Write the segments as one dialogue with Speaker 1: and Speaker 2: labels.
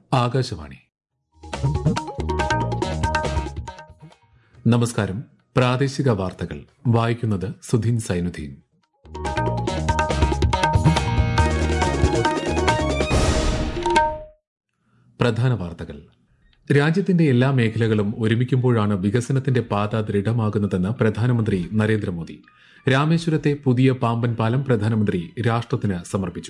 Speaker 1: ആകാശവാണി. നമസ്കാരം. പ്രാദേശിക വാർത്തകൾ വായിക്കുന്നത് സുധീൻ സൈനുദ്ദീൻ. പ്രധാന വാർത്തകൾ. രാജ്യത്തിന്റെ എല്ലാ മേഖലകളും ഒരുമിക്കുമ്പോഴാണ് വികസനത്തിന്റെ പാത ദൃഢമാകുന്നതെന്ന് പ്രധാനമന്ത്രി നരേന്ദ്രമോദി. രാമേശ്വരത്തെ പുതിയ പാമ്പൻ പാലം പ്രധാനമന്ത്രി രാഷ്ട്രത്തിന് സമർപ്പിച്ചു.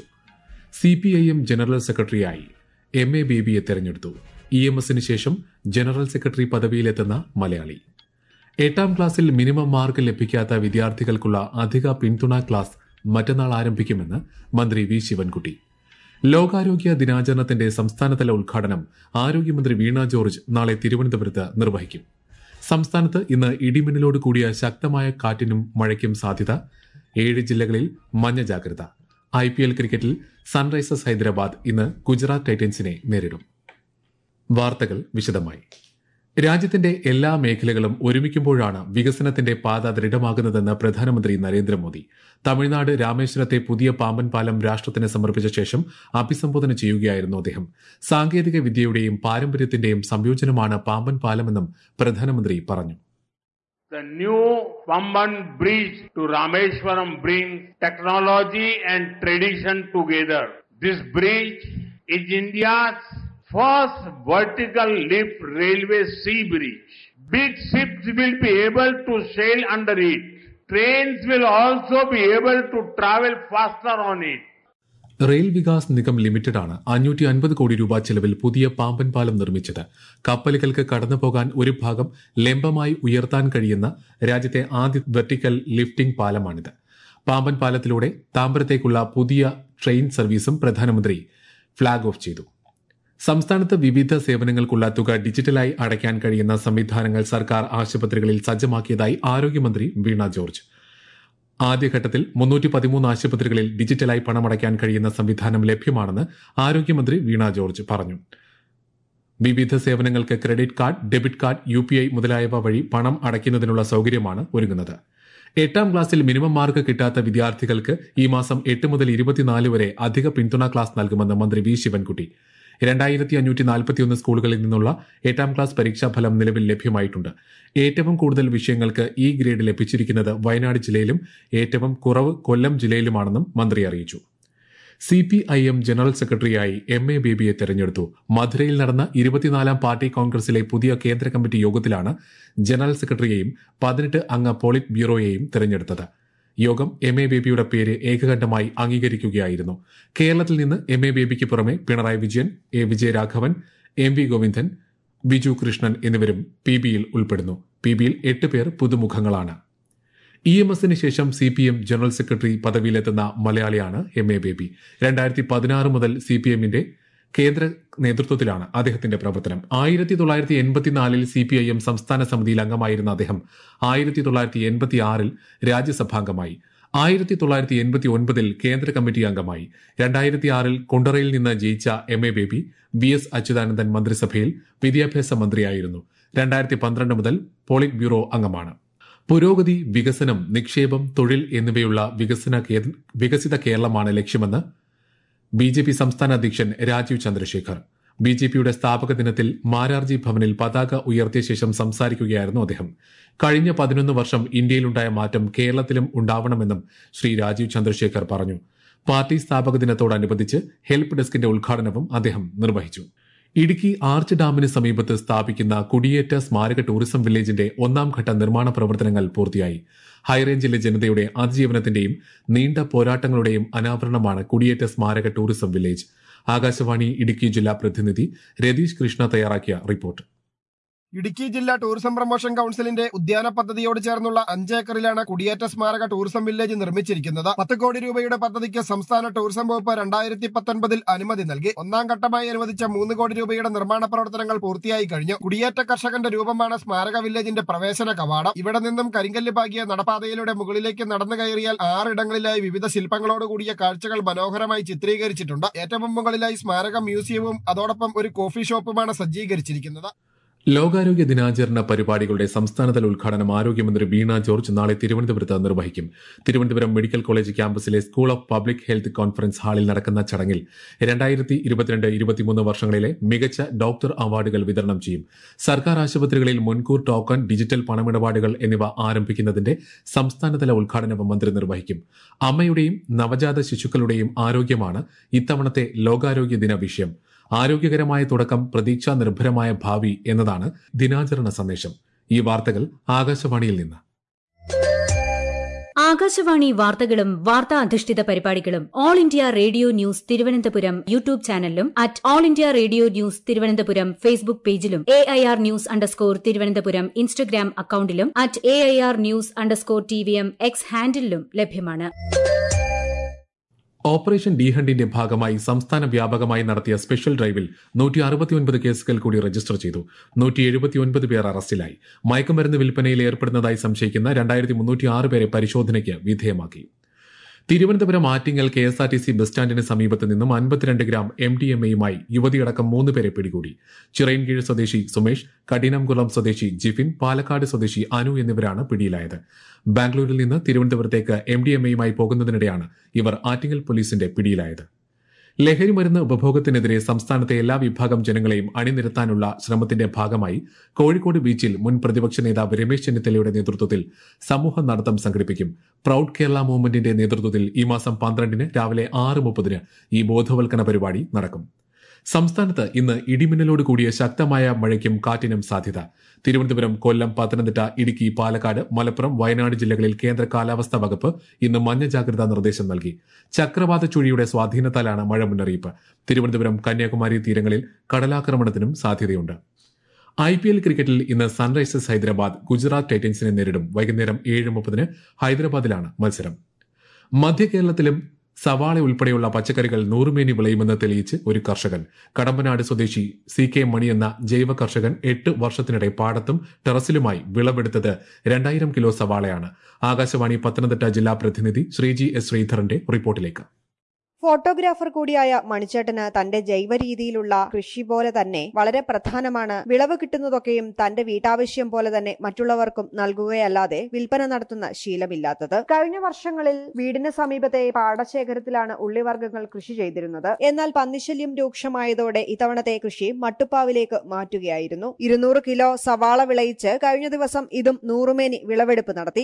Speaker 1: CPIM ജനറൽ സെക്രട്ടറിയായി MA ബേബിയെ തെരഞ്ഞെടുത്തു. EMSന് ശേഷം ജനറൽ സെക്രട്ടറി പദവിയിലെത്തുന്ന മലയാളി. 8ാം ക്ലാസ്സിൽ മിനിമം മാർക്ക് ലഭിക്കാത്ത വിദ്യാർത്ഥികൾക്കുള്ള അധിക പിന്തുണ ക്ലാസ് മറ്റന്നാൾ ആരംഭിക്കുമെന്ന് മന്ത്രി വി ശിവൻകുട്ടി. ലോകാരോഗ്യ ദിനാചരണത്തിന്റെ സംസ്ഥാനതല ഉദ്ഘാടനം ആരോഗ്യമന്ത്രി വീണ ജോർജ് നാളെ തിരുവനന്തപുരത്ത് നിർവഹിക്കും. സംസ്ഥാനത്ത് ഇന്ന് ഇടിമിന്നലോട് കൂടിയ ശക്തമായ കാറ്റിനും മഴയ്ക്കും സാധ്യത. 7 ജില്ലകളിൽ മഞ്ഞ ജാഗ്രത. IPL ക്രിക്കറ്റിൽ സൺറൈസേഴ്സ് ഹൈദരാബാദ് ഇന്ന് ഗുജറാത്ത് ടൈറ്റൻസിനെ നേരിടും. വാർത്തകൾ വിശദമായി. രാജ്യത്തിന്റെ എല്ലാ മേഖലകളും ഒരുമിക്കുമ്പോഴാണ് വികസനത്തിന്റെ പാത ദൃഢമാകുന്നതെന്ന് പ്രധാനമന്ത്രി നരേന്ദ്രമോദി. തമിഴ്നാട് രാമേശ്വരത്തെ പുതിയ പാമ്പൻ പാലം രാഷ്ട്രത്തിന് സമർപ്പിച്ച ശേഷം അഭിസംബോധന ചെയ്യുകയായിരുന്നു അദ്ദേഹം. സാങ്കേതിക വിദ്യയുടെയും പാരമ്പര്യത്തിന്റെയും സംയോജനമാണ് പാമ്പൻ പാലമെന്നും പ്രധാനമന്ത്രി പറഞ്ഞു.
Speaker 2: The new Pamban bridge to Rameshwaram brings technology and tradition together. This bridge is India's first vertical lift railway sea bridge. Big ships will be able to sail under it. Trains will also be able to travel faster on it.
Speaker 1: Rail Vikas Nigam ലിമിറ്റഡാണ് 550 കോടി രൂപ ചെലവിൽ പുതിയ പാമ്പൻ പാലം നിർമ്മിച്ചത്. കപ്പലുകൾക്ക് കടന്നുപോകാൻ ഒരു ഭാഗം ലംബമായി ഉയർത്താൻ കഴിയുന്ന രാജ്യത്തെ ആദ്യ വെർട്ടിക്കൽ ലിഫ്റ്റിംഗ് പാലമാണിത്. പാമ്പൻ പാലത്തിലൂടെ താമ്പരത്തേക്കുള്ള പുതിയ ട്രെയിൻ സർവീസും പ്രധാനമന്ത്രി ഫ്ളാഗ് ഓഫ് ചെയ്തു. സംസ്ഥാനത്ത് വിവിധ സേവനങ്ങൾക്കുള്ള തുക ഡിജിറ്റലായി അടയ്ക്കാൻ കഴിയുന്ന സംവിധാനങ്ങൾ സർക്കാർ ആശുപത്രികളിൽ സജ്ജമാക്കിയതായി ആരോഗ്യമന്ത്രി വീണ ജോർജ്. ആദ്യഘട്ടത്തിൽ 313 ആശുപത്രികളിൽ ഡിജിറ്റലായി പണമടയ്ക്കാൻ കഴിയുന്ന സംവിധാനം ലഭ്യമാണെന്ന് ആരോഗ്യമന്ത്രി വീണ ജോർജ് പറഞ്ഞു. വിവിധ സേവനങ്ങൾക്ക് credit card, debit card, UPI മുതലായവ വഴി പണം അടയ്ക്കുന്നതിനുള്ള സൌകര്യമാണ് ഒരുങ്ങുന്നത്. 8ാം ക്ലാസ്സിൽ മിനിമം മാർക്ക് കിട്ടാത്ത വിദ്യാർത്ഥികൾക്ക് ഈ മാസം 8 മുതൽ 24 വരെ അധിക പിന്തുണ ക്ലാസ് നൽകുമെന്ന് മന്ത്രി വി ശിവൻകുട്ടി. 2541 സ്കൂളുകളിൽ നിന്നുള്ള 8ാം ക്ലാസ് പരീക്ഷാഫലം നിലവിൽ ലഭ്യമായിട്ടുണ്ട്. ഏറ്റവും കൂടുതൽ വിഷയങ്ങൾക്ക് E ഗ്രേഡ് ലഭിച്ചിരിക്കുന്നത് വയനാട് ജില്ലയിലും ഏറ്റവും കുറവ് കൊല്ലം ജില്ലയിലുമാണെന്നും മന്ത്രി അറിയിച്ചു. CPIM ജനറൽ സെക്രട്ടറിയായി MA ബേബിയെ തെരഞ്ഞെടുത്തു. മധുരയിൽ നടന്ന 24ാം പാർട്ടി കോൺഗ്രസിലെ പുതിയ കേന്ദ്ര കമ്മിറ്റി യോഗത്തിലാണ് ജനറൽ സെക്രട്ടറിയെയും 18 അംഗ പോളിറ്റ് ബ്യൂറോയെയും തെരഞ്ഞെടുത്തത്. യോഗം MA ബേബിയുടെ പേര് ഏകകണ്ഠമായി അംഗീകരിക്കുകയായിരുന്നു. കേരളത്തിൽ നിന്ന് MA ബേബിക്ക് പുറമെ പിണറായി വിജയൻ, A വിജയരാഘവൻ, MV ഗോവിന്ദൻ, ബിജു കൃഷ്ണൻ എന്നിവരും PBയിൽ ഉൾപ്പെടുന്നു. PBയിൽ 8 പേർ പുതുമുഖങ്ങളാണ്. EMSന് ശേഷം CPM ജനറൽ സെക്രട്ടറി പദവിയിലെത്തുന്ന മലയാളിയാണ് MA ബേബി. 2016 മുതൽ CPMന്റെ കേന്ദ്ര നേതൃത്വത്തിലാണ് അദ്ദേഹത്തിന്റെ പ്രവർത്തനം. 1984 CPIM സംസ്ഥാന സമിതിയിൽ അംഗമായിരുന്ന അദ്ദേഹം 1986 രാജ്യസഭാംഗമായി. 1989 കേന്ദ്ര കമ്മിറ്റി അംഗമായി. 2006 കുണ്ടറയിൽ നിന്ന് ജയിച്ച MA ബേബി VS അച്യുതാനന്ദൻ മന്ത്രിസഭയിൽ വിദ്യാഭ്യാസ മന്ത്രിയായിരുന്നു. 2012 മുതൽ പോളിറ്റ് ബ്യൂറോ അംഗമാണ്. പുരോഗതി, വികസനം, നിക്ഷേപം, തൊഴിൽ എന്നിവയുള്ള വികസിത കേരളമാണ് ലക്ഷ്യമെന്ന് BJP സംസ്ഥാന അധ്യക്ഷൻ രാജീവ് ചന്ദ്രശേഖർ. BJPയുടെ സ്ഥാപക ദിനത്തിൽ മാരാർജി ഭവനിൽ പതാക ഉയർത്തിയ ശേഷം സംസാരിക്കുകയായിരുന്നു അദ്ദേഹം. കഴിഞ്ഞ 11 വർഷം ഇന്ത്യയിലുണ്ടായ മാറ്റം കേരളത്തിലും ഉണ്ടാവണമെന്നും ശ്രീ രാജീവ് ചന്ദ്രശേഖർ പറഞ്ഞു. പാർട്ടി സ്ഥാപക ദിനത്തോടനുബന്ധിച്ച് ഹെൽപ്പ് ഡെസ്കിന്റെ ഉദ്ഘാടനവും അദ്ദേഹം നിർവഹിച്ചു. ഇടുക്കി ആർച്ച് ഡാമിന് സമീപത്ത് സ്ഥാപിക്കുന്ന കുടിയേറ്റ സ്മാരക ടൂറിസം വില്ലേജിന്റെ 1ാം ഘട്ട നിർമ്മാണ പ്രവർത്തനങ്ങൾ പൂർത്തിയായി. ഹൈറേഞ്ചിലെ ജനതയുടെ അതിജീവനത്തിന്റെയും നീണ്ട പോരാട്ടങ്ങളുടെയും അനാവരണമാണ് കുടിയേറ്റ സ്മാരക ടൂറിസം വില്ലേജ്. ആകാശവാണി ഇടുക്കി ജില്ലാ പ്രതിനിധി രതീഷ് കൃഷ്ണ തയ്യാറാക്കിയ റിപ്പോർട്ട്.
Speaker 3: ഇടുക്കി ജില്ലാ ടൂറിസം പ്രൊമോഷൻ കൌൺസിലിന്റെ ഉദ്യാന പദ്ധതിയോട് ചേർന്നുള്ള 5 ഏക്കറിലാണ് കുടിയേറ്റ സ്മാരക ടൂറിസം വില്ലേജ് നിർമ്മിച്ചിരിക്കുന്നത്. 10 കോടി രൂപയുടെ പദ്ധതിക്ക് സംസ്ഥാന ടൂറിസം വകുപ്പ് 2019 അനുമതി നൽകി. 1ാം ഘട്ടമായി അനുവദിച്ച 3 കോടി രൂപയുടെ നിർമ്മാണ പ്രവർത്തനങ്ങൾ പൂർത്തിയായി കഴിഞ്ഞു. കുടിയേറ്റ കർഷകന്റെ രൂപമാണ് സ്മാരക വില്ലേജിന്റെ പ്രവേശന കവാടം. ഇവിടെ നിന്നും കരിങ്കല്ല് പാകിയ നടപ്പാതയിലൂടെ മുകളിലേക്ക് നടന്നു കയറിയാൽ 6 ഇടങ്ങളിലായി വിവിധ ശില്പങ്ങളോടുകൂടിയ കാഴ്ചകൾ മനോഹരമായി ചിത്രീകരിച്ചിട്ടുണ്ട്. ഏറ്റവും മുകളിലായി സ്മാരക മ്യൂസിയവും അതോടൊപ്പം ഒരു കോഫി ഷോപ്പുമാണ് സജ്ജീകരിച്ചിരിക്കുന്നത്.
Speaker 1: ലോകാരോഗ്യ ദിനാചരണ പരിപാടികളുടെ സംസ്ഥാനതല ഉദ്ഘാടനം ആരോഗ്യമന്ത്രി വീണ ജോർജ് നാളെ തിരുവനന്തപുരത്ത് നിർവഹിക്കും. തിരുവനന്തപുരം മെഡിക്കൽ കോളേജ് ക്യാമ്പസിലെ school of public health conference ഹാളിൽ നടക്കുന്ന ചടങ്ങിൽ 2022-23 വർഷങ്ങളിലെ മികച്ച ഡോക്ടർ അവാർഡുകൾ വിതരണം ചെയ്യും. സർക്കാർ ആശുപത്രികളിൽ മുൻകൂർ ടോക്കൺ, ഡിജിറ്റൽ പണമിടപാടുകൾ എന്നിവ ആരംഭിക്കുന്നതിന്റെ സംസ്ഥാനതല ഉദ്ഘാടനം മന്ത്രി നിർവഹിക്കും. അമ്മയുടെയും നവജാത ശിശുക്കളുടെയും ആരോഗ്യമാണ് ഇത്തവണത്തെ ലോകാരോഗ്യ ദിന വിഷയം. ആരോഗ്യകരമായ തുടക്കം, പ്രതീക്ഷാ നിർഭരമായ ഭാവി എന്നതാണ് ദിനാചരണ സന്ദേശം. ഈ വാർത്തകൾ ആകാശവാണിയിൽ നിന്ന്.
Speaker 4: ആകാശവാണി വാർത്തകളും വാർത്താ അധിഷ്ഠിത പരിപാടികളും all India radio news Thiruvananthapuram YouTube ചാനലിലും all India radio news Thiruvananthapuram Facebook പേജിലും AIR ന്യൂസ് _തിരുവനന്തപുരം ഇൻസ്റ്റഗ്രാം അക്കൌണ്ടിലും AIR ന്യൂസ് _TVM X ഹാൻഡിലും ലഭ്യമാണ്.
Speaker 1: ഓപ്പറേഷൻ ഡി ഹണ്ടിന്റെ ഭാഗമായി സംസ്ഥാന വ്യാപകമായി നടത്തിയ സ്പെഷ്യൽ ഡ്രൈവിൽ 169 കേസുകൾ കൂടി രജിസ്റ്റർ ചെയ്തു. 179 പേർ അറസ്റ്റിലായി. മയക്കുമരുന്ന് വിൽപ്പനയിൽ ഏർപ്പെടുന്നതായി സംശയിക്കുന്ന 2306 പേരെ പരിശോധനയ്ക്ക് വിധേയമാക്കി. തിരുവനന്തപുരം ആറ്റിങ്ങൽ KSRTC ബസ് സ്റ്റാൻഡിന് സമീപത്ത് നിന്നും 52 ഗ്രാം MDMAയുമായി യുവതിയടക്കം 3 പേരെ പിടികൂടി. ചിറയൻകീഴ് സ്വദേശി സുമേഷ്, കഠിനംകുളം സ്വദേശി ജിഫിൻ, പാലക്കാട് സ്വദേശി അനു എന്നിവരാണ് പിടിയിലായത്. ബാംഗ്ലൂരിൽ നിന്ന് തിരുവനന്തപുരത്തേക്ക് MDMAയുമായി പോകുന്നതിനിടെയാണ് ഇവർ ആറ്റിങ്ങൽ പോലീസിന്റെ പിടിയിലായത്. ലഹരിമരുന്ന് ഉപഭോഗത്തിനെതിരെ സംസ്ഥാനത്തെ എല്ലാ വിഭാഗം ജനങ്ങളെയും അണിനിരത്താനുള്ള ശ്രമത്തിന്റെ ഭാഗമായി കോഴിക്കോട് ബീച്ചിൽ മുൻ പ്രതിപക്ഷ നേതാവ് രമേശ് ചെന്നിത്തലയുടെ നേതൃത്വത്തിൽ സമൂഹ നടത്തം സംഘടിപ്പിക്കും. പ്രൌഡ് കേരള മൂവ്മെന്റിന്റെ നേതൃത്വത്തിൽ ഈ മാസം 12-ന് രാവിലെ 6:30 ഈ ബോധവൽക്കരണ പരിപാടി നടക്കും. സംസ്ഥാനത്ത് ഇന്ന് ഇടിമിന്നലോട് കൂടിയ ശക്തമായ മഴയ്ക്കും കാറ്റിനും സാധ്യത. തിരുവനന്തപുരം, കൊല്ലം, പത്തനംതിട്ട, ഇടുക്കി, പാലക്കാട്, മലപ്പുറം, വയനാട് ജില്ലകളിൽ കേന്ദ്ര കാലാവസ്ഥാ വകുപ്പ് ഇന്ന് മഞ്ഞ ജാഗ്രതാ നിർദ്ദേശം നൽകി. ചക്രവാത ചുഴിയുടെ സ്വാധീനത്താലാണ് മഴ മുന്നറിയിപ്പ്. തിരുവനന്തപുരം, കന്യാകുമാരി തീരങ്ങളിൽ കടലാക്രമണത്തിനും സാധ്യതയുണ്ട്. IPL ക്രിക്കറ്റിൽ ഇന്ന് സൺറൈസേഴ്സ് ഹൈദരാബാദ് ഗുജറാത്ത് ടൈറ്റൻസിനെ നേരിടും. വൈകുന്നേരം 7:30 ഹൈദരാബാദിലാണ് മത്സരം. മധ്യ കേരളത്തിലും സവാള ഉൾപ്പെടെയുള്ള പച്ചക്കറികൾ നൂറുമേനി വിളയുമെന്ന് തെളിയിച്ച് ഒരു കർഷകൻ. കടമ്പനാട് സ്വദേശി CK മണി എന്ന ജൈവ കർഷകൻ 8 വർഷത്തിനിടെ പാടത്തും ടെറസിലുമായി വിളവെടുത്തത് 2000 കിലോ സവാളയാണ്. ആകാശവാണി പത്തനംതിട്ട ജില്ലാ പ്രതിനിധി ശ്രീജി S. ശ്രീധരന്റെ റിപ്പോർട്ടിലേക്ക്.
Speaker 5: ഫോട്ടോഗ്രാഫർ കൂടിയായ മണിച്ചേട്ടന് തന്റെ ജൈവ രീതിയിലുള്ള കൃഷി പോലെ തന്നെ വളരെ പ്രധാനമാണ് വിളവ് കിട്ടുന്നതൊക്കെയും തന്റെ വീട്ടാവശ്യം പോലെ തന്നെ മറ്റുള്ളവർക്കും നൽകുകയല്ലാതെ വിൽപ്പന നടത്തുന്ന ശീലമില്ലാത്തത്. കഴിഞ്ഞ വർഷങ്ങളിൽ വീടിന് സമീപത്തെ പാടശേഖരത്തിലാണ് ഉള്ളിവർഗ്ഗങ്ങൾ കൃഷി ചെയ്തിരുന്നത്. എന്നാൽ പന്നിശല്യം രൂക്ഷമായതോടെ ഇത്തവണത്തെ കൃഷി മട്ടുപ്പാവിലേക്ക് മാറ്റുകയായിരുന്നു. 200 കിലോ സവാള വിളയിച്ച് കഴിഞ്ഞ ദിവസം ഇതും നൂറുമേനി വിളവെടുപ്പ് നടത്തി.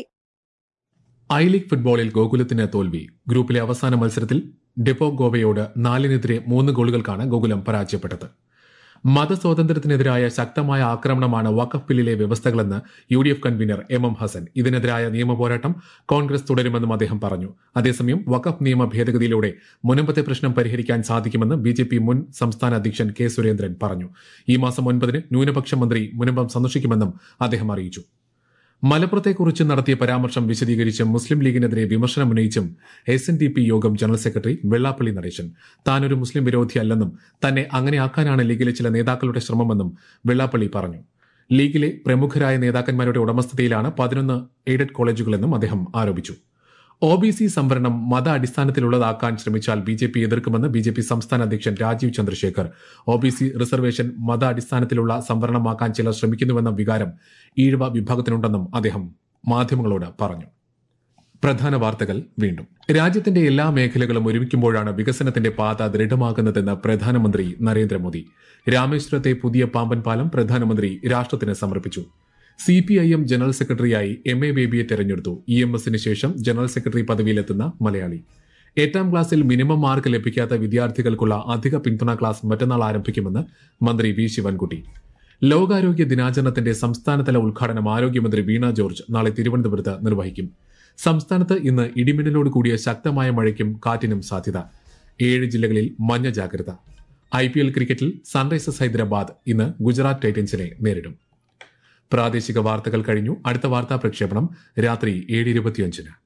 Speaker 1: ഐ ലീഗ് ഫുട്ബോളിൽ ഗോകുലത്തിന് തോൽവി. ഗ്രൂപ്പിലെ അവസാന മത്സരത്തിൽ ഡെപ്പോ ഗോവയോട് 4-നെതിരെ 3 ഗോളുകൾക്കാണ് ഗോകുലം പരാജയപ്പെട്ടത്. മതസ്വാതന്ത്ര്യത്തിനെതിരായ ശക്തമായ ആക്രമണമാണ് വഖഫ് ബില്ലിലെ വ്യവസ്ഥകളെന്ന് UDF കൺവീനർ MM ഹസൻ. ഇതിനെതിരായ നിയമപോരാട്ടം കോൺഗ്രസ് തുടരുമെന്നും അദ്ദേഹം പറഞ്ഞു. അതേസമയം വഖഫ് നിയമ ഭേദഗതിയിലൂടെ മുനമ്പത്തെ പ്രശ്നം പരിഹരിക്കാൻ സാധിക്കുമെന്ന് BJP മുൻ സംസ്ഥാന അധ്യക്ഷൻ K. സുരേന്ദ്രൻ പറഞ്ഞു. ഈ മാസം 9-ന് ന്യൂനപക്ഷ മന്ത്രി മുനമ്പം സന്ദർശിക്കുമെന്നും അദ്ദേഹം അറിയിച്ചു. മലപ്പുറത്തെക്കുറിച്ച് നടത്തിയ പരാമർശം വിശദീകരിച്ചും മുസ്ലിം ലീഗിനെതിരെ വിമർശനമുന്നയിച്ചും SNDP യോഗം ജനറൽ സെക്രട്ടറി വെള്ളാപ്പള്ളി നടേശൻ. താനൊരു മുസ്ലിം വിരോധിയല്ലെന്നും തന്നെ അങ്ങനെയാക്കാനാണ് ലീഗിലെ ചില നേതാക്കളുടെ ശ്രമമെന്നും വെള്ളാപ്പള്ളി പറഞ്ഞു. ലീഗിലെ പ്രമുഖരായ നേതാക്കന്മാരുടെ ഉടമസ്ഥതയിലാണ് 11 എയ്ഡഡ് കോളേജുകളെന്നും അദ്ദേഹം ആരോപിച്ചു. OBC സംവരണം മത അടിസ്ഥാനത്തിലുള്ളതാക്കാൻ ശ്രമിച്ചാൽ BJP എതിർക്കുമെന്ന് BJP സംസ്ഥാന അധ്യക്ഷൻ രാജീവ് ചന്ദ്രശേഖർ. OBC റിസർവേഷൻ മത അടിസ്ഥാനത്തിലുള്ള സംവരണമാക്കാൻ ചിലർ ശ്രമിക്കുന്നുവെന്ന വികാരം ഈഴവ വിഭാഗത്തിനുണ്ടെന്നും അദ്ദേഹം മാധ്യമങ്ങളോട് പറഞ്ഞു. പ്രധാന വാർത്തകൾ വീണ്ടും. രാജ്യത്തിന്റെ എല്ലാ മേഖലകളും ഒരുമിക്കുമ്പോഴാണ് വികസനത്തിന്റെ പാത ദൃഢമാകുന്നതെന്ന് പ്രധാനമന്ത്രി നരേന്ദ്രമോദി. രാമേശ്വരത്തെ പുതിയ പാമ്പൻ പാലം പ്രധാനമന്ത്രി രാഷ്ട്രത്തിന് സമർപ്പിച്ചു. CPIM ജനറൽ സെക്രട്ടറിയായി MA ബേബിയെ തെരഞ്ഞെടുത്തു. EMSന് ശേഷം ജനറൽ സെക്രട്ടറി പദവിയിലെത്തുന്ന മലയാളി. 8ാം ക്ലാസ്സിൽ മിനിമം മാർക്ക് ലഭിക്കാത്ത വിദ്യാർത്ഥികൾക്കുള്ള അധിക പിന്തുണ ക്ലാസ് മറ്റന്നാൾ ആരംഭിക്കുമെന്ന് മന്ത്രി V. ശിവൻകുട്ടി. ലോകാരോഗ്യ ദിനാചരണത്തിന്റെ സംസ്ഥാനതല ഉദ്ഘാടനം ആരോഗ്യമന്ത്രി വീണ ജോർജ് നാളെ തിരുവനന്തപുരത്ത് നിർവഹിക്കും. സംസ്ഥാനത്ത് ഇന്ന് ഇടിമിന്നലോട് കൂടിയ ശക്തമായ മഴയ്ക്കും കാറ്റിനും സാധ്യത. 7 ജില്ലകളിൽ മഞ്ഞ ജാഗ്രത. IPL ക്രിക്കറ്റിൽ സൺറൈസേഴ്സ് ഹൈദരാബാദ് ഇന്ന് ഗുജറാത്ത് ടൈറ്റൻസിനെ നേരിടും. പ്രാദേശിക വാർത്തകൾ കഴിഞ്ഞു. അടുത്ത വാർത്താ പ്രക്ഷേപണം രാത്രി 7:25.